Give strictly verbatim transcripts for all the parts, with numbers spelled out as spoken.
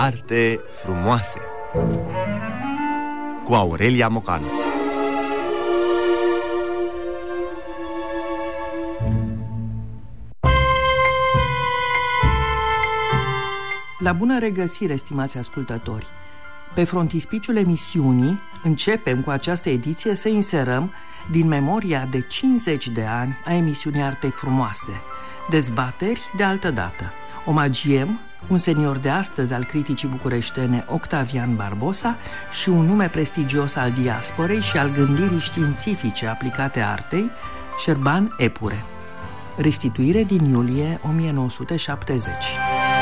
arte frumoase cu Aurelia Mocanu. La bună regăsire, stimați ascultători! Pe frontispiciul emisiunii începem cu această ediție să inserăm din memoria de cincizeci de ani a emisiunii Arte Frumoase, dezbateri de altă dată. Omagiem un senior de astăzi al criticii bucureștene, Octavian Barbosa, și un nume prestigios al diasporei și al gândirii științifice aplicate artei, Șerban Epure. Restituire din iulie o mie nouă sute șaptezeci.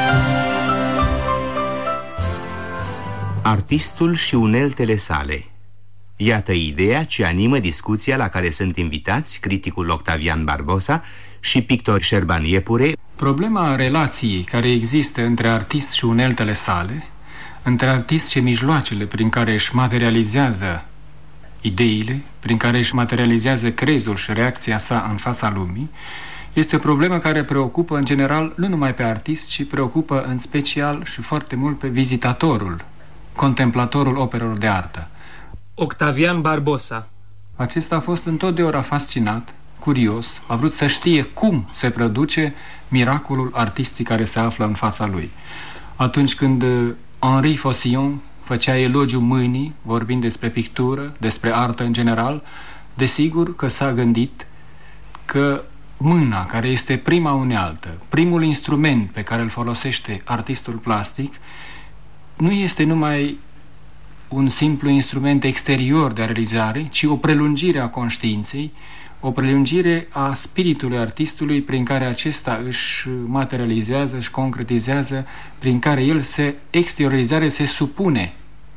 Artistul și uneltele sale. Iată ideea ce animă discuția la care sunt invitați criticul Octavian Barbosa și pictor Șerban Epure. Problema relației care există între artist și uneltele sale, între artist și mijloacele prin care își materializează ideile, prin care își materializează crezul și reacția sa în fața lumii, este o problemă care preocupă în general nu numai pe artist, ci preocupă în special și foarte mult pe vizitatorul, contemplatorul operelor de artă. Octavian Barbosa. Acesta a fost întotdeauna fascinat, curios, a vrut să știe cum se produce miracolul artistic care se află în fața lui. Atunci când Henri Faucillon făcea elogiu mâinii, vorbind despre pictură, despre artă în general, desigur că s-a gândit că mâna, care este prima unealtă, primul instrument pe care îl folosește artistul plastic, nu este numai un simplu instrument exterior de realizare, ci o prelungire a conștiinței, o prelungire a spiritului artistului prin care acesta își materializează, își concretizează, prin care el se exteriorizare, se supune,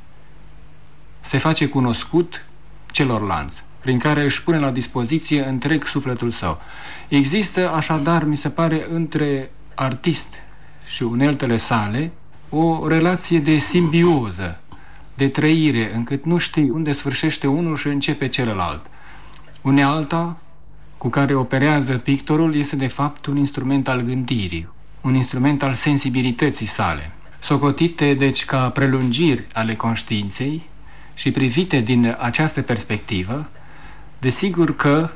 se face cunoscut celorlalți, prin care își pune la dispoziție întreg sufletul său. Există așadar, mi se pare, între artist și uneltele sale o relație de simbioză, de trăire, încât nu știi unde sfârșește unul și începe celălalt. Unealta cu care operează pictorul este de fapt un instrument al gândirii, un instrument al sensibilității sale, socotite deci ca prelungiri ale conștiinței și privite din această perspectivă. Desigur că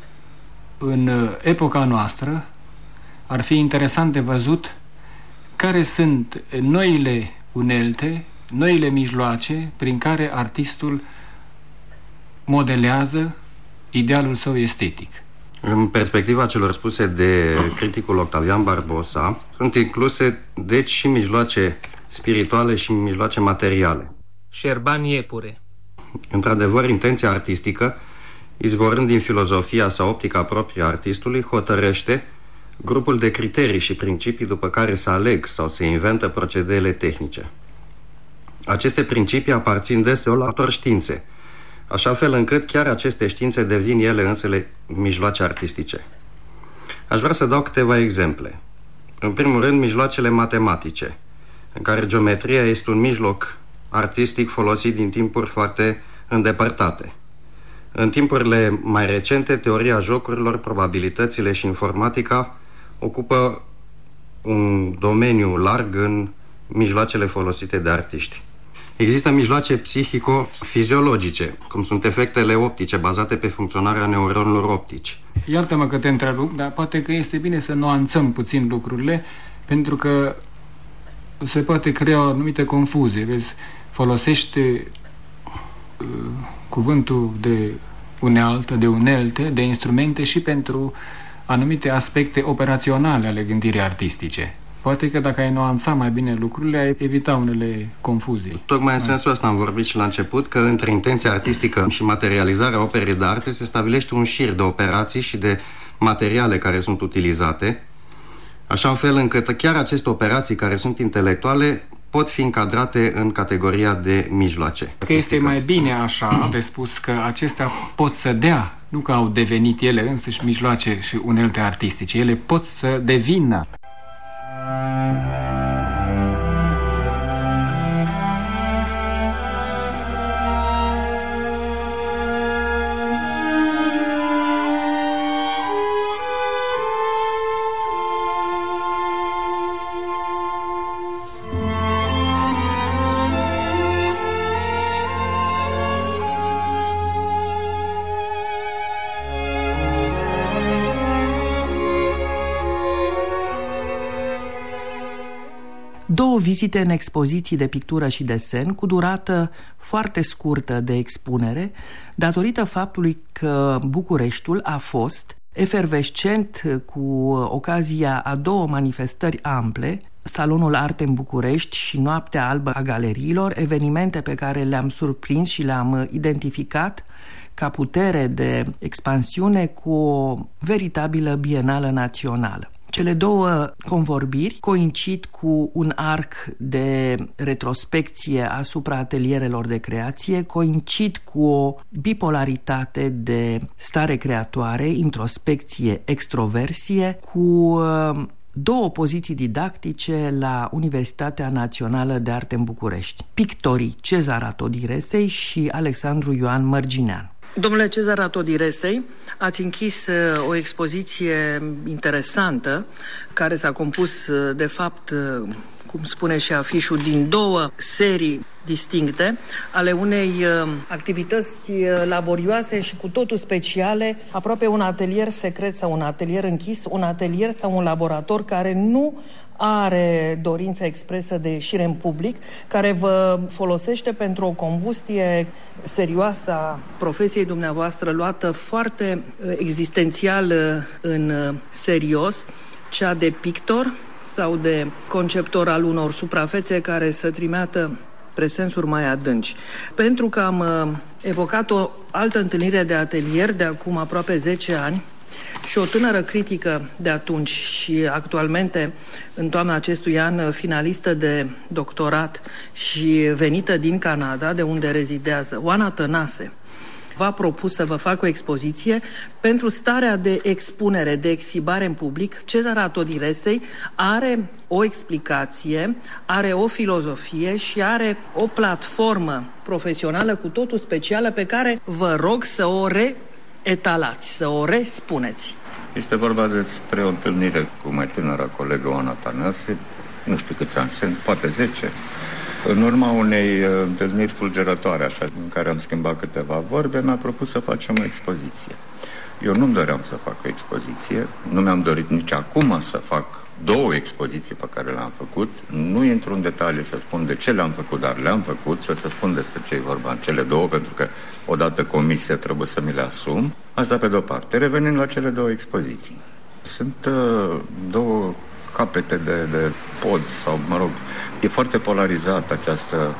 în epoca noastră ar fi interesant de văzut care sunt noile unelte, noile mijloace prin care artistul modelează idealul său estetic. În perspectiva celor spuse de criticul Octavian Barbosa, sunt incluse deci și mijloace spirituale și mijloace materiale. Șerban Epure. Într-adevăr, intenția artistică, izvorând din filozofia sau optica proprie a artistului, hotărăște grupul de criterii și principii după care se aleg sau se inventă procedeele tehnice. Aceste principii aparțin deseori altor științe, așa fel încât chiar aceste științe devin ele însele mijloace artistice. Aș vrea să dau câteva exemple. În primul rând, mijloacele matematice, în care geometria este un mijloc artistic folosit din timpuri foarte îndepărtate. În timpurile mai recente, teoria jocurilor, probabilitățile și informatica ocupă un domeniu larg în mijloacele folosite de artiști. Există mijloace psihico-fiziologice, cum sunt efectele optice bazate pe funcționarea neuronilor optici. Iartă-mă că te întrerup, dar poate că este bine să nuanțăm puțin lucrurile, pentru că se poate crea o anumită confuzie. Vezi, folosește uh, cuvântul de unealtă, de unelte, de instrumente și pentru anumite aspecte operaționale ale gândirii artistice. Poate că dacă ai nuanța mai bine lucrurile, ai evita unele confuzii. Tocmai în sensul ăsta am vorbit și la început, că între intenția artistică și materializarea operei de artă se stabilește un șir de operații și de materiale care sunt utilizate, așa în fel încât chiar aceste operații care sunt intelectuale pot fi încadrate în categoria de mijloace. Că este mai bine așa de spus că acestea pot să dea, nu că au devenit ele însăși mijloace și unelte artistice, ele pot să devină. Două vizite în expoziții de pictură și desen cu durată foarte scurtă de expunere, datorită faptului că Bucureștiul a fost efervescent cu ocazia a două manifestări ample, Salonul Arte în București și Noaptea Albă a Galeriilor, evenimente pe care le-am surprins și le-am identificat ca putere de expansiune cu o veritabilă bienală națională. Cele două convorbiri coincid cu un arc de retrospecție asupra atelierelor de creație, coincid cu o bipolaritate de stare creatoare, introspecție, extroversie, cu două poziții didactice la Universitatea Națională de Arte în București, pictorii Cezar Todiresei și Alexandru Ioan Mărginean. Domnule Cezar Todiresei, ați închis o expoziție interesantă care s-a compus, de fapt, cum spune și afișul, din două serii distincte ale unei activități laborioase și cu totul speciale, aproape un atelier secret sau un atelier închis, un atelier sau un laborator care nu are dorința expresă de ieșire în public, care vă folosește pentru o combustie serioasă a profesiei dumneavoastră, luată foarte existențial în serios, cea de pictor sau de conceptor al unor suprafețe care să trimeată presensuri mai adânci. Pentru că am evocat o altă întâlnire de atelier de acum aproape zece ani, și o tânără critică de atunci și actualmente, în toamna acestui an, finalistă de doctorat și venită din Canada, de unde rezidează, Oana Tănase, v-a propus să vă fac o expoziție pentru starea de expunere, de exhibare în public. Cezar Todiresei are o explicație, are o filozofie și are o platformă profesională cu totul specială pe care vă rog să o reetalați, să o respuneți. Este vorba despre o întâlnire cu mai tânăra colegă Oana Tănase, nu știu câți ani sunt, poate zece, în urma unei întâlniri fulgerătoare, așa, în care am schimbat câteva vorbe, mi-a propus să facem o expoziție. Eu nu-mi doream să fac o expoziție, nu mi-am dorit nici acum să fac două expoziții pe care le-am făcut. Nu intru în detalii să spun de ce le-am făcut, dar le-am făcut și o să spun despre ce e vorba în cele două, pentru că odată comisie trebuie să mi le asum. Asta pe de-o parte. Revenind la cele două expoziții. Sunt uh, două capete de, de pod sau, mă rog, e foarte polarizată această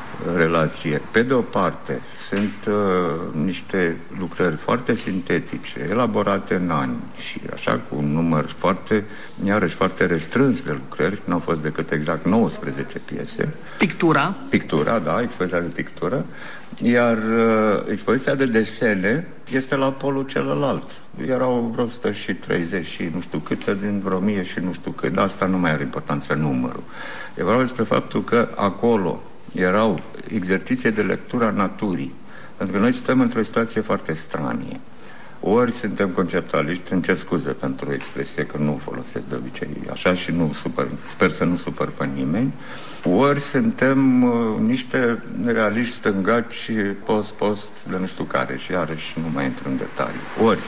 relație. Pe de o parte, sunt uh, niște lucrări foarte sintetice, elaborate în ani și așa cu un număr foarte, iarăși foarte restrâns de lucrări, nu au fost decât exact nouăsprezece piese. Pictura. Pictura, da, expoziția de pictură. Iar uh, expoziția de desene este la polul celălalt. Erau vreo o sută treizeci și nu știu câte din vreo mie și nu știu cât. Asta nu mai are importanță numărul. E vorba despre faptul că acolo erau exerciții de lectură a naturii. Pentru că noi suntem într-o situație foarte stranie. Ori suntem conceptualiști, îmi cer scuze pentru expresie că nu folosesc de obicei așa și nu supăr, sper să nu supăr pe nimeni. Ori suntem uh, niște realiști stângaci post-post de nu știu care și iarăși nu mai intru în detalii. Ori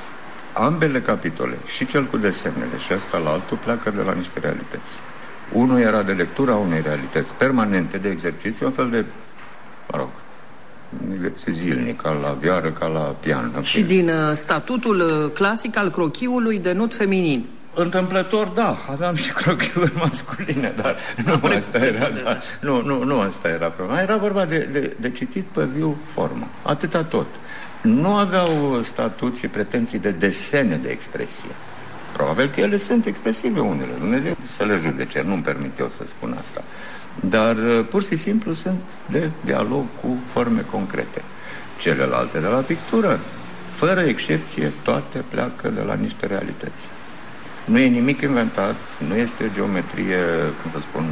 ambele capitole, și cel cu desenele și asta la altul, pleacă de la niște realități. Unul era de lectura unei realități permanente, de exercițiu, un fel de, mă rog, exercițiu zilnic, ca la vioară, ca la pian. Și din uh, statutul clasic al crochiului de nut feminin. Întâmplător, da, aveam și crochiuri masculine, dar nu asta era, da, nu, nu, nu asta era problema. Era vorba de, de, de citit pe viu formă, atâta tot. Nu aveau statut și pretenții de desene de expresie. Probabil că ele sunt expresive unele, Dumnezeu să le judece, nu-mi permit eu să spun asta. Dar pur și simplu sunt de dialog cu forme concrete. Celelalte de la pictură, fără excepție, toate pleacă de la niște realități. Nu e nimic inventat, nu este geometrie, cum să spun,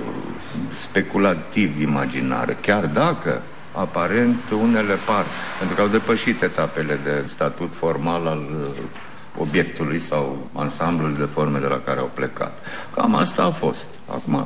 speculativ imaginară, chiar dacă aparent unele par, pentru că au depășit etapele de statut formal al obiectului sau ansamblul de forme de la care au plecat. Cam asta a fost. Acum,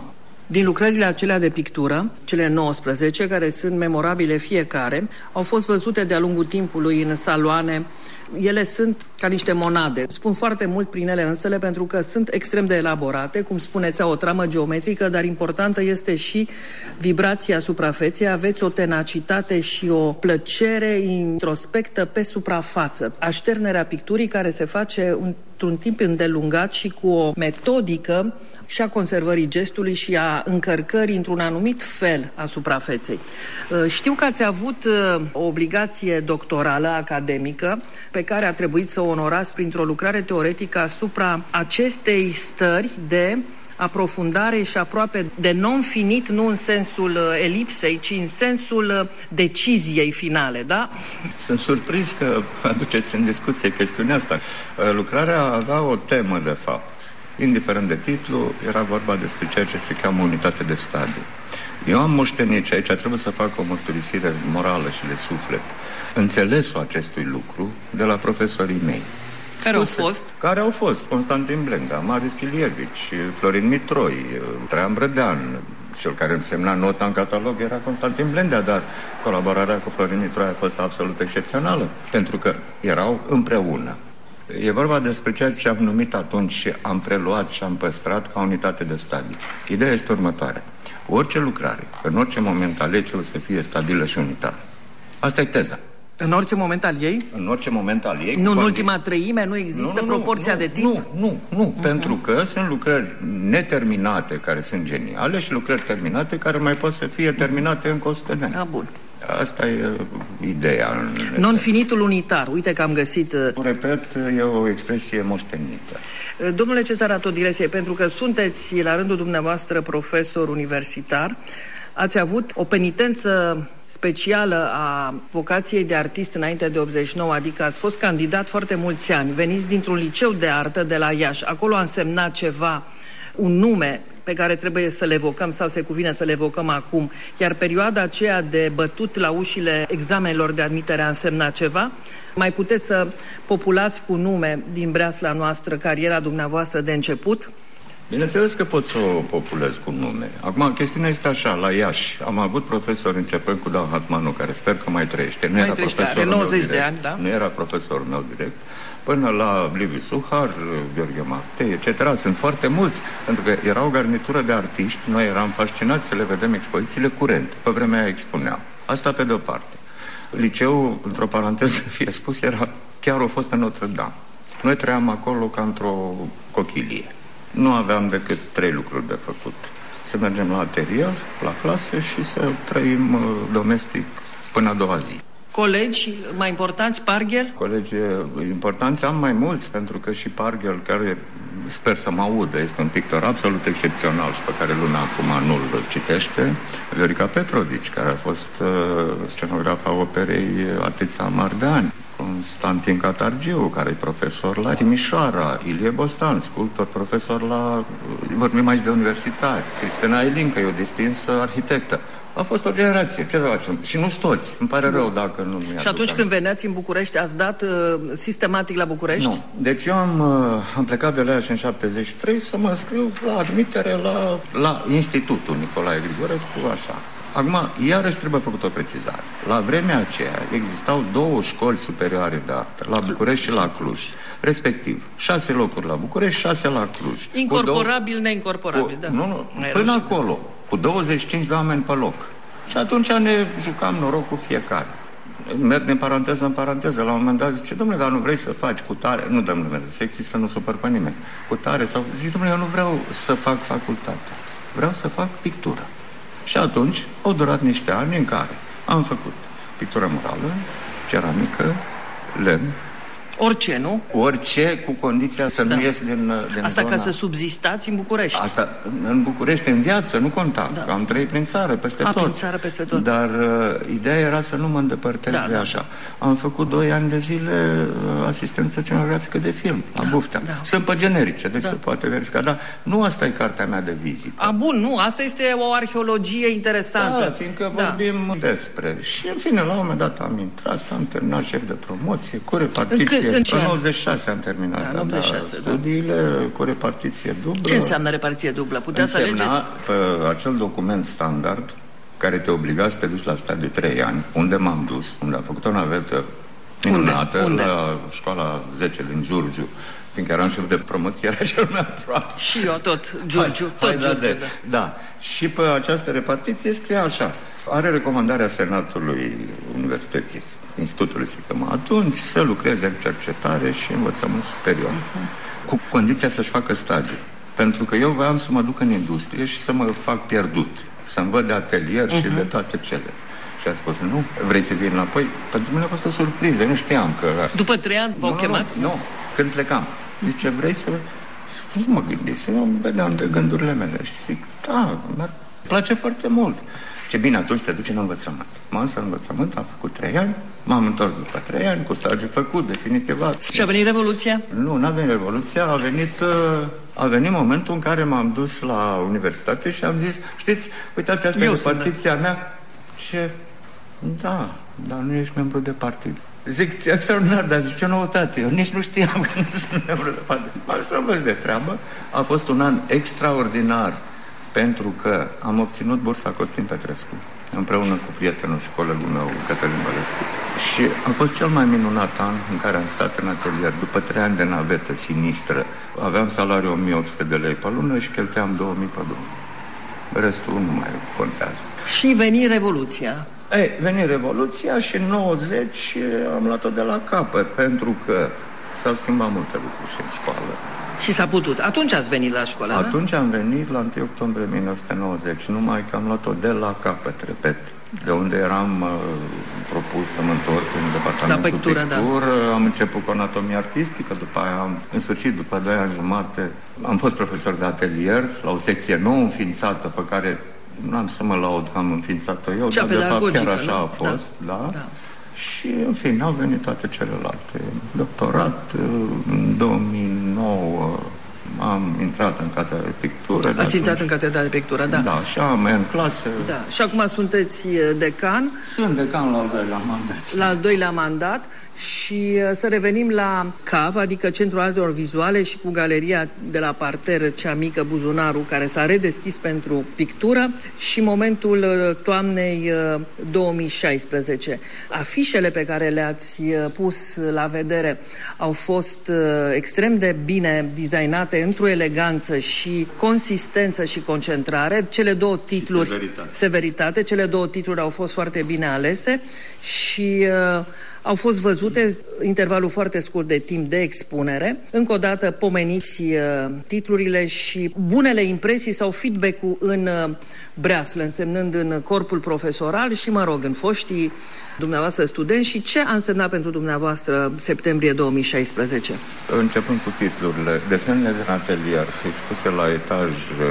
Din lucrările acelea de pictură, cele nouăsprezece, care sunt memorabile fiecare, au fost văzute de-a lungul timpului în saloane. Ele sunt ca niște monade. Spun foarte mult prin ele însele pentru că sunt extrem de elaborate, cum spuneți, au o tramă geometrică, dar importantă este și vibrația suprafeței. Aveți o tenacitate și o plăcere introspectă pe suprafață. Așternerea picturii care se face într-un timp îndelungat și cu o metodică și a conservării gestului și a încărcării într-un anumit fel a suprafeței. Știu că ați avut o obligație doctorală academică pe care a trebuit să o onorați printr-o lucrare teoretică asupra acestei stări de aprofundare și aproape de non-finit, nu în sensul elipsei, ci în sensul deciziei finale, da? Sunt surprins că aduceți în discuție chestiunea asta. Lucrarea avea o temă, de fapt. Indiferent de titlu, era vorba despre ceea ce se cheamă unitate de stadiu. Eu am moștenit și aici trebuie să fac o mărturisire morală și de suflet. Înțelesul acestui lucru de la profesorii mei. Care Spuse, au fost? Care au fost? Constantin Blenda, Marius Ilievici, Florin Mitroi, Traian Brădean. Cel care îmi semna nota în catalog era Constantin Blendea, dar colaborarea cu Florin Mitroi a fost absolut excepțională, pentru că erau împreună. E vorba despre ceea ce am numit atunci și am preluat și am păstrat ca unitate de stadiu. Ideea este următoarea. Orice lucrare, în orice moment al ei, trebuie să fie stabilă și unitară. Asta e teza. În orice moment al ei? În orice moment al ei. Nu în ultima treime, nu există nu, nu, proporția nu, de timp? Nu, nu, nu, uh-huh. Pentru că sunt lucrări neterminate care sunt geniale și lucrări terminate care mai pot să fie terminate încă o sută de ani. Ah, bun. Asta e ideea. Non-finitul unitar. Uite că am găsit... Repet, e o expresie moștenită. Domnule Cezar Todiresie, pentru că sunteți la rândul dumneavoastră profesor universitar, ați avut o penitență specială a vocației de artist înainte de optzeci și nouă, adică ați fost candidat foarte mulți ani, veniți dintr-un liceu de artă de la Iași. Acolo a însemnat ceva, un nume pe care trebuie să le evocăm sau se cuvine să le evocăm acum, iar perioada aceea de bătut la ușile examenelor de admitere a însemnat ceva? Mai puteți să populați cu nume din breasla noastră cariera dumneavoastră de început? Bineînțeles că pot să o populez cu nume. Acum, chestiunea este așa, la Iași am avut profesori începând cu Dan Hatmanu, care sper că mai trăiește. Nu mai era trăiește, profesorul are nouăzeci meu direct, de ani, da? Nu era profesorul meu direct. Până la Liviu Suhar, Gheorghe Martei, et cetera. Sunt foarte mulți, pentru că era o garnitură de artiști, noi eram fascinați să le vedem expozițiile curente. Pe vremea aia expuneau. Asta pe de-o parte. Liceul, într-o paranteză fie spus, era chiar o fost în Notre-Dame. Noi trăiam acolo ca într-o cochilie. Nu aveam decât trei lucruri de făcut. Să mergem la atelier, la clasă și să trăim uh, domestic până a doua zi. Colegi mai importanți, Parghel? Colegi importanți am mai mulți, pentru că și Parghel, care sper să mă audă, este un pictor absolut excepțional și pe care lumea acum nu-l citește, Viorica Petrovici, care a fost uh, scenografa operei atâția mari de ani. Constantin Catargiu, care e profesor la Timișoara, Ilie Bostan, sculptor, profesor la... vorbim aici de universitari, Cristina Elincă, e o distinsă arhitectă. A fost o generație, ce să facem? Și nu toți, îmi pare rău dacă nu mi-aduc. Și atunci când veneați în București, ați dat uh, sistematic la București? Nu. Deci eu am, uh, am plecat de la Iași în șaptezeci și trei să mă înscriu la admitere la, la Institutul Nicolae Grigorescu, așa. Acum, iarăși trebuie făcut o precizare. La vremea aceea existau două școli superioare de artă, la București și la Cluj. Respectiv, șase locuri la București, șase la Cluj. Incorporabil, două... neincorporabil, cu... da. Nu, nu, până acolo, cu douăzeci și cinci de oameni pe loc. Și atunci ne jucam noroc cu fiecare. Merg din paranteză în paranteză. La un moment dat zice, domnule, dar nu vrei să faci cu tare? Nu dăm numele de secții să nu supăr pe nimeni. Cu tare sau... Zic, domnule, eu nu vreau să fac facultate. Vreau să fac pictură. Și atunci au durat niște ani în care am făcut pictură murală, ceramică, lemn. Orice, nu? Orice, cu condiția să da. nu ies din, din Asta zona... ca să subzistați în București. Asta în București, în viață, nu conta. Da. Am trăit prin țară, peste A, tot. prin țară, peste tot. Dar uh, ideea era să nu mă îndepărtez da, de da, așa. Da. Am făcut doi ani de zile uh, asistență scenografică de film, la da, Buftea. Da. Sunt pe generice, deci da. se poate verifica. Dar nu asta e cartea mea de vizită. A, bun, nu, asta este o arheologie interesantă. Da, fiindcă da. vorbim despre... Și, în fine, la un moment dat am intrat, am terminat șef de promoție, cu repartiție. repartiție. În, în, în optzeci și șase am terminat da, în optzeci și șase, studiile da. cu repartiție dublă. Ce înseamnă repartiție dublă? Puteți să alegeți? Pe acel document standard care te obliga să te duci la stat de trei ani, unde m-am dus, unde am făcut o navetă minunată, unde? Unde? La școala zece din Giurgiu, fiindcă eram șef de promoție, era cel mai aproape. Și eu tot, Giurgiu, hai, tot hai, Giurgiu, da, de, da. da. Și pe această repartiție scria așa: are recomandarea Senatului Universității, Institutului S I C M atunci, să lucreze în cercetare și învățământ superior, uh-huh. cu condiția să-și facă stagiu. Pentru că eu voiam să mă duc în industrie și să mă fac pierdut, să-mi văd de atelier uh-huh. și de toate cele. Și a spus, nu, vrei să vii înapoi? Pentru mine a fost o surpriză, nu știam că... După trei ani v-au nu, chemat? Nu, nu, când plecam. Zice, vrei să... Nu mă gândesc, eu vedeam de gândurile mele și zic, da, mi-ar place foarte mult. Ce bine, atunci te duci în învățământ. M-am dus în învățământ, am făcut trei ani, m-am întors după trei ani, cu stagiu făcut, definitivat. Și a venit Revoluția? Nu, n-a venit Revoluția, a venit, a venit momentul în care m-am dus la universitate și am zis, știți, uitați, asta e repartiția mea. Ce? Da, dar nu ești membru de partid. Zic, extraordinar, dar zic, ce noutate, eu nici nu știam că nu sunt membru de partid. M-am rămas de treabă, a fost un an extraordinar, pentru că am obținut bursa Costin Petrescu, împreună cu prietenul și colegul meu, Cătălin Bălescu. Și a fost cel mai minunat an în care am stat în atelier. După trei ani de navetă sinistră, aveam salariu o mie opt sute de lei pe lună și cheltuiam două mii pe lună. Restul nu mai contează. Și veni Revoluția. Ei, veni Revoluția și în nouăzeci am luat-o de la capăt, pentru că s-au schimbat multe lucruri și în școală. Și s-a putut. Atunci ați venit la școală, Atunci da? am venit la întâi octombrie o mie nouă sute nouăzeci, numai că am luat-o de la capăt, repet. De unde eram uh, propus să mă întorc în departamentul la pictură, pictură. Da. Am început cu anatomie artistică, după aia, am, în sfârșit, după doi ani jumate, am fost profesor de atelier la o secție nou înființată, pe care nu am să mă laud că am înființat-o eu, cea dar de fapt chiar așa nu? a fost, da. da. da. Și, în fine, au venit toate celelalte. Doctorat, în două mii nouă am intrat în catedra de pictură. Ați atunci... intrat în catedra de pictură, da. Da, și am în clase. Da. Și acum sunteți decan. Sunt decan la al doilea mandat. La al doilea mandat. Și să revenim la C A V, adică Centrul Artelor Vizuale, și cu galeria de la parter, cea mică, Buzunarul, care s-a redeschis pentru pictură, și momentul toamnei două mii șaisprezece. Afișele pe care le-ați pus la vedere au fost extrem de bine designate, într-o eleganță și consistență și concentrare. Cele două titluri, severitate. severitate, cele două titluri au fost foarte bine alese și uh, au fost văzute intervalul foarte scurt de timp de expunere. Încă o dată pomeniți uh, titlurile și bunele impresii sau feedback-ul în uh, breaslă, însemnând în corpul profesoral și, mă rog, în foștii dumneavoastră studenți. Și ce a însemnat pentru dumneavoastră septembrie două mii șaisprezece? Începând cu titlurile, desenele din atelier expuse la etaj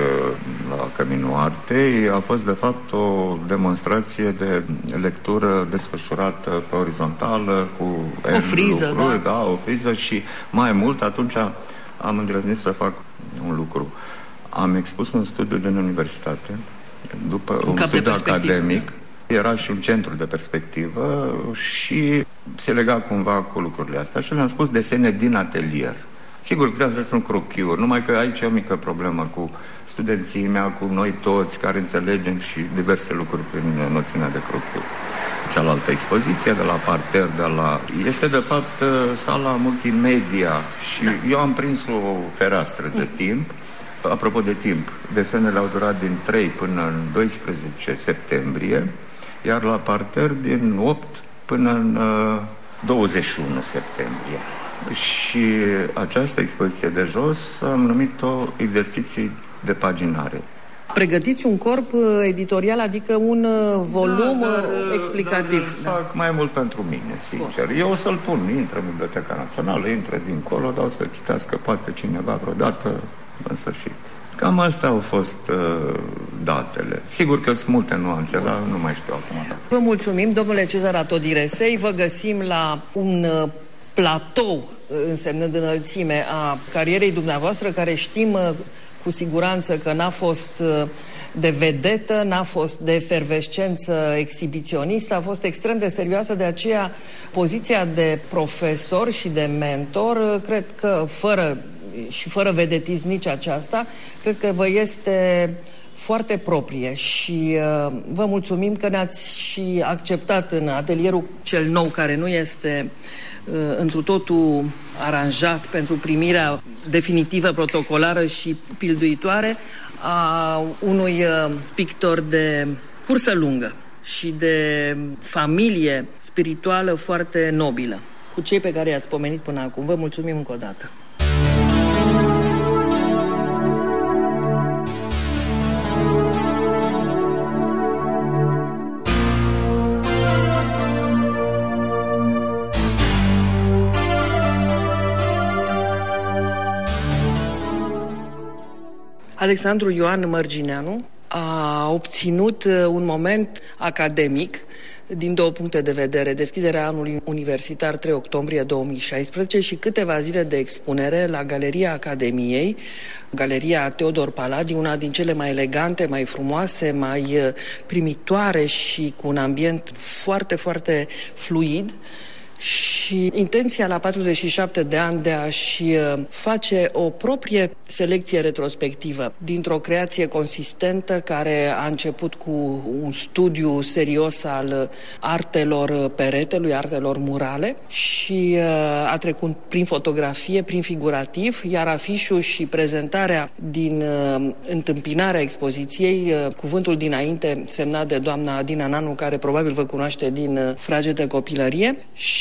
la Căminul Artei a fost de fapt o demonstrație de lectură desfășurată pe orizontală cu o friză, lucruri, da. da, o friză și mai mult atunci am îndrăznit să fac un lucru. Am expus un studiu din universitate, după un, un studiu academic. Era și un centru de perspectivă și se lega cumva cu lucrurile astea și le-am spus desene din atelier. Sigur, puteam să spun crochiuri, numai că aici e o mică problemă cu studenții mea, cu noi toți care înțelegem și diverse lucruri prin noțiunea de crochiuri. Cealaltă expoziție de la parter, de la... este de fapt sala multimedia și da. Eu am prins o fereastră de timp. Apropo de timp, desenele au durat din trei până în doisprezece septembrie, iar la parter din opt până în uh, douăzeci și unu septembrie. Și această expoziție de jos am numit-o exerciții de paginare. Pregătiți un corp editorial, adică un volum da, dar, explicativ. Dar fac mai mult pentru mine, sincer. Bun. Eu o să-l pun, intră în Biblioteca Națională, intră dincolo, dar o să citească poate cineva vreodată în sfârșit. Cam astea au fost uh, datele. Sigur că sunt multe nuanțe, dar nu mai știu acum. Vă mulțumim, domnule Cezar Atodiresei. Vă găsim la un uh, platou, însemnând înălțime, a carierei dumneavoastră, care știm uh, cu siguranță că n-a fost uh, de vedetă, n-a fost de efervescență exhibiționistă, a fost extrem de serioasă, de aceea poziția de profesor și de mentor, cred că fără și fără vedetism nici aceasta, cred că vă este foarte proprie și uh, vă mulțumim că ne-ați și acceptat în atelierul cel nou, care nu este uh, întru totul aranjat pentru primirea definitivă, protocolară și pilduitoare a unui uh, pictor de cursă lungă și de familie spirituală foarte nobilă, cu cei pe care i-ați pomenit până acum. Vă mulțumim încă o dată. Alexandru Ioan Mărgineanu a obținut un moment academic din două puncte de vedere: deschiderea anului universitar trei octombrie două mii șaisprezece și câteva zile de expunere la Galeria Academiei, Galeria Teodor Paladi, una din cele mai elegante, mai frumoase, mai primitoare și cu un ambient foarte, foarte fluid. Și intenția la patruzeci și șapte de ani de a-și face o proprie selecție retrospectivă dintr-o creație consistentă care a început cu un studiu serios al artelor peretelui, artelor murale, și a trecut prin fotografie, prin figurativ, iar afișul și prezentarea din întâmpinarea expoziției, cuvântul dinainte semnat de doamna Adina Nanu, care probabil vă cunoaște din fragedă copilărie,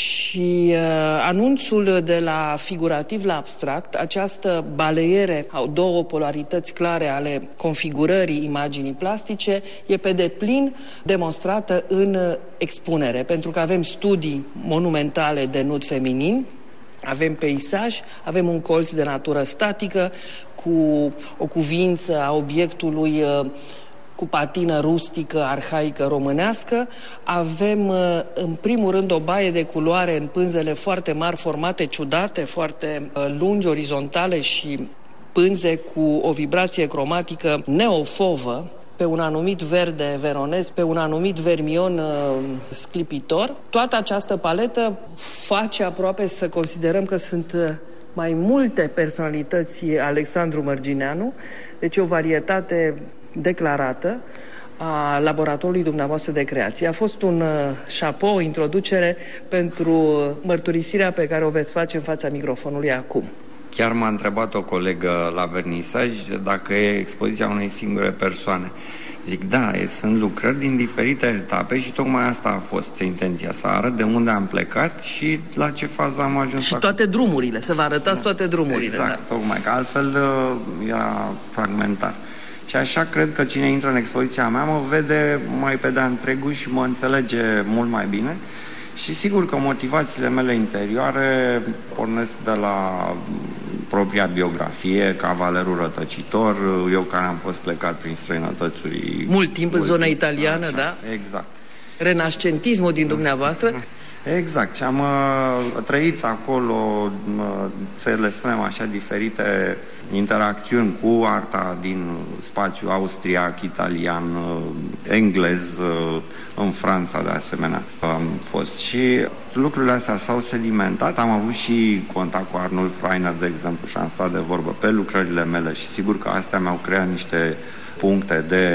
și uh, anunțul de la figurativ la abstract, această baleiere au două polarități clare ale configurării imaginii plastice, e pe deplin demonstrată în expunere, pentru că avem studii monumentale de nud feminin, avem peisaj, avem un colț de natură statică cu o cuvință a obiectului uh, cu patină rustică, arhaică, românească. Avem, în primul rând, o baie de culoare în pânzele foarte mari, formate ciudate, foarte lungi, orizontale, și pânze cu o vibrație cromatică neofovă, pe un anumit verde veronez, pe un anumit vermion uh, sclipitor. Toată această paletă face aproape să considerăm că sunt uh, mai multe personalități Alexandru Mărgineanu, deci o varietate declarată a laboratorului dumneavoastră de creație. A fost un uh, șapou, o introducere pentru mărturisirea pe care o veți face în fața microfonului acum. Chiar m-a întrebat o colegă la vernisaj dacă e expoziția unei singure persoane. Zic, da, sunt lucrări din diferite etape și tocmai asta a fost intenția, să arăt de unde am plecat și la ce fază am ajuns. Și toate drumurile, să vă arătați toate drumurile. Exact, da. Tocmai, că altfel era fragmentar. Și așa cred că cine intră în expoziția mea mă vede mai pe de-a întregul și mă înțelege mult mai bine. Și sigur că motivațiile mele interioare pornesc de la propria biografie, Cavalerul rătăcitor, eu care am fost plecat prin străinătățuri mult timp în zona italiană, așa, da? Exact. Renascentismul din dumneavoastră. Exact, și am uh, trăit acolo, uh, să le spunem așa, diferite interacțiuni cu arta din spațiul austriac, italian, uh, englez, uh, în Franța de asemenea am fost. Și lucrurile astea s-au sedimentat. Am avut și contact cu Arnulf Rainer, de exemplu, și am stat de vorbă pe lucrările mele și sigur că astea mi-au creat niște puncte de,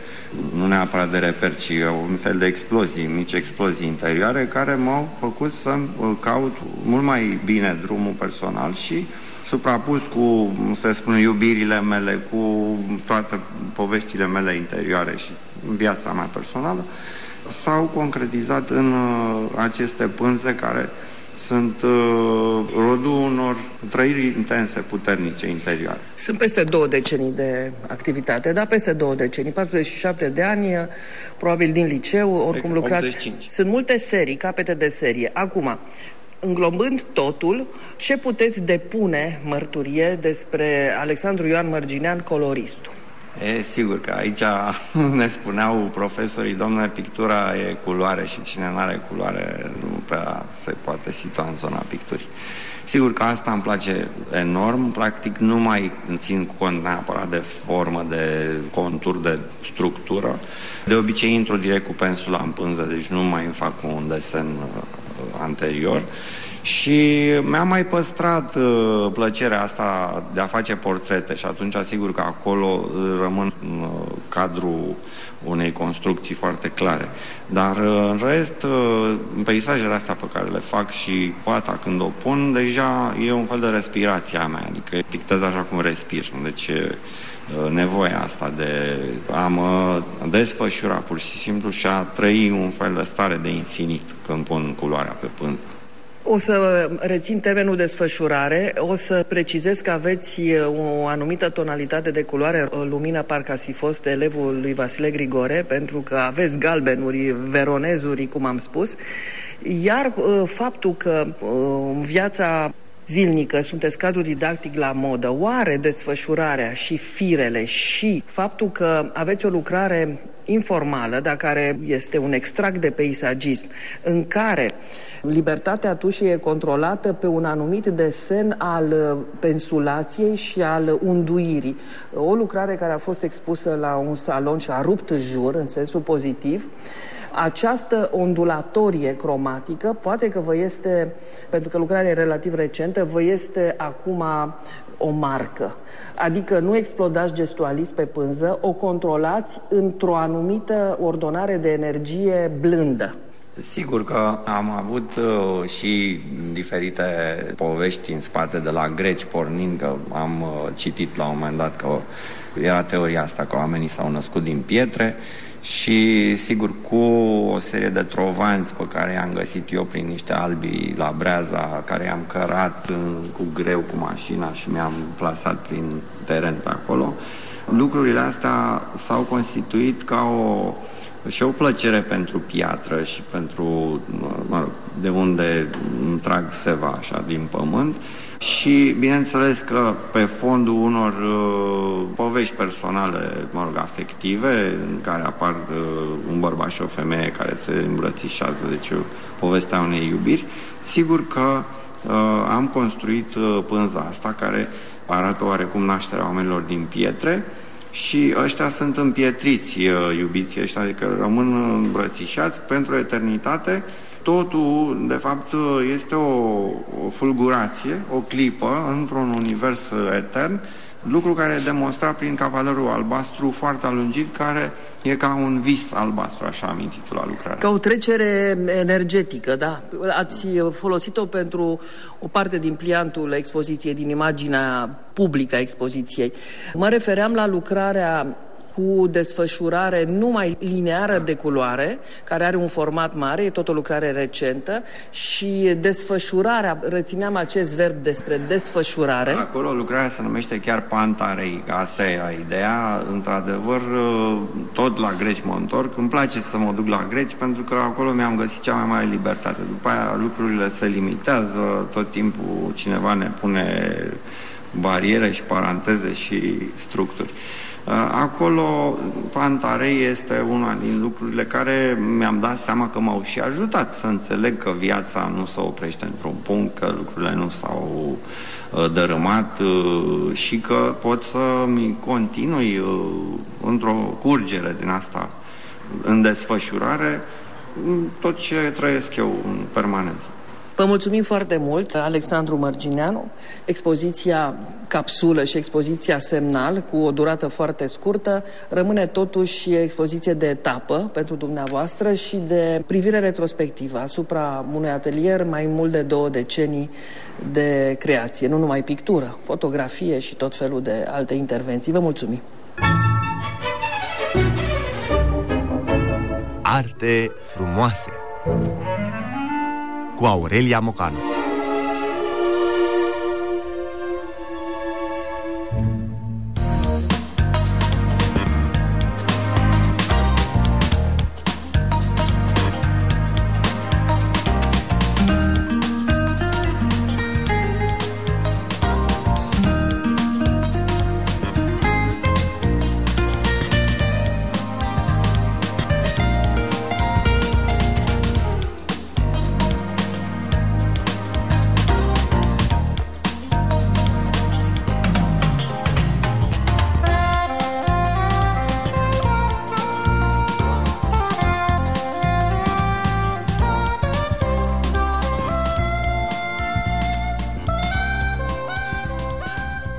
nu neapărat de reper, ci un fel de explozii, mici explozii interioare, care m-au făcut să caut mult mai bine drumul personal și suprapus cu, să spun, iubirile mele, cu toate poveștile mele interioare și viața mea personală, s-au concretizat în uh, aceste pânze care sunt uh, rodul unor trăiri intense, puternice, interioare. Sunt peste două decenii de activitate, da, peste două decenii, patruzeci și șapte de ani, probabil din liceu, oricum lucrați. optzeci și cinci. Sunt multe serii, capete de serie. Acum, înglobând totul, ce puteți depune mărturie despre Alexandru Ioan Mărginean, coloristul? E, sigur că aici ne spuneau profesorii, domnule, pictura e culoare și cine n-are culoare nu prea se poate situa în zona picturii. Sigur că asta îmi place enorm, practic nu mai țin cont neapărat de formă, de contur, de structură. De obicei intru direct cu pensula în pânză, deci nu mai fac un desen anterior. Și mi-am mai păstrat uh, plăcerea asta de a face portrete și atunci asigur că acolo rămân în uh, cadrul unei construcții foarte clare. Dar uh, în rest, uh, în peisajele astea pe care le fac și poata când o pun, deja e un fel de respirație a mea, adică pictez așa cum respir. Deci uh, nevoia asta de a mă desfășura pur și simplu și a trăi un fel de stare de infinit când pun culoarea pe pânză. O să rețin termenul desfășurare, o să precizez că aveți o anumită tonalitate de culoare, lumină parcă ați fi fost elevul lui Vasile Grigore, pentru că aveți galbenuri, veronezuri, cum am spus, iar faptul că în viața zilnică sunteți cadru didactic la modă, oare desfășurarea și firele și faptul că aveți o lucrare informală, dar care este un extract de peisagism, în care libertatea tușii e controlată pe un anumit desen al pensulației și al unduirii. O lucrare care a fost expusă la un salon și a rupt jur, în sensul pozitiv. Această ondulatorie cromatică, poate că vă este, pentru că lucrarea e relativ recentă, vă este acum o marcă. Adică nu explodați gestualist pe pânză, o controlați într-o anumită ordonare de energie blândă. Sigur că am avut uh, și diferite povești în spate de la greci, pornind că am uh, citit la un moment dat că era teoria asta că oamenii s-au născut din pietre și sigur cu o serie de trovanți pe care i-am găsit eu prin niște albi la Breaza, care i-am cărat uh, cu greu cu mașina și mi-am plasat prin teren pe acolo, lucrurile astea s-au constituit ca o și o plăcere pentru piatră și pentru, mă rog, de unde îmi trag seva așa din pământ și bineînțeles că pe fondul unor uh, povești personale, mă rog, afective, în care apar uh, un bărbat și o femeie care se îmbrățișează, deci povestea unei iubiri, sigur că uh, am construit uh, pânza asta care arată oarecum nașterea oamenilor din pietre. Și ăștia sunt împietriți, iubiții ăștia, adică rămân îmbrățișați pentru eternitate. Totul, de fapt, este o, o fulgurație, o clipă într-un univers etern, lucru care e demonstrat prin cavalerul albastru foarte alungit, care e ca un vis albastru, așa am intitulat lucrarea. Ca o trecere energetică, da. Ați folosit-o pentru o parte din pliantul expoziției, din imaginea publică a expoziției. Mă refeream la lucrarea cu desfășurare numai lineară de culoare, care are un format mare, e tot o lucrare recentă, și desfășurarea, rețineam acest verb despre desfășurare. Acolo lucrarea se numește chiar pantarei, asta era ideea, într-adevăr, tot la greci mă întorc, îmi place să mă duc la greci, pentru că acolo mi-am găsit cea mai mare libertate. După aia lucrurile se limitează, tot timpul cineva ne pune bariere și paranteze și structuri. Acolo Pantarei este una din lucrurile care mi-am dat seama că m-au și ajutat să înțeleg că viața nu se oprește într-un punct, că lucrurile nu s-au dărâmat și că pot să-mi continui într-o curgere din asta în desfășurare tot ce trăiesc eu în permanență. Vă mulțumim foarte mult, Alexandru Mărgineanu. Expoziția Capsulă și expoziția Semnal, cu o durată foarte scurtă, rămâne totuși expoziție de etapă pentru dumneavoastră și de privire retrospectivă asupra unui atelier mai mult de două decenii de creație, nu numai pictură, fotografie și tot felul de alte intervenții. Vă mulțumim! Arte frumoase cu Aurelia Mocanu.